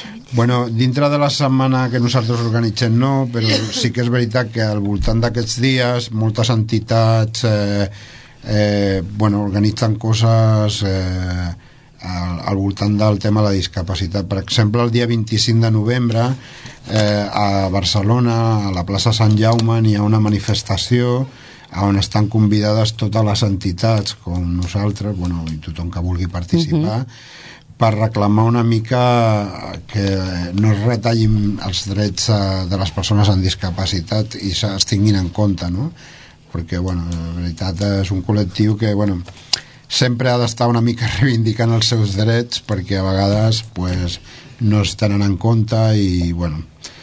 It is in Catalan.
Bueno, dintre de la setmana que nosaltres organitzem no, però sí que és veritat que al voltant d'aquests dies moltes entitats organitzen coses al voltant del tema de la discapacitat. Per exemple, el dia 25 de novembre a Barcelona, a la plaça Sant Jaume, hi ha una manifestació on estan convidades totes les entitats com nosaltres, i tothom que vulgui participar, per reclamar una mica que no es retallin els drets de les persones amb discapacitat i es tinguin en compte, no? Perquè, la veritat és un col·lectiu que, sempre ha d'estar una mica reivindicant els seus drets perquè a vegades no es tenen en compte i,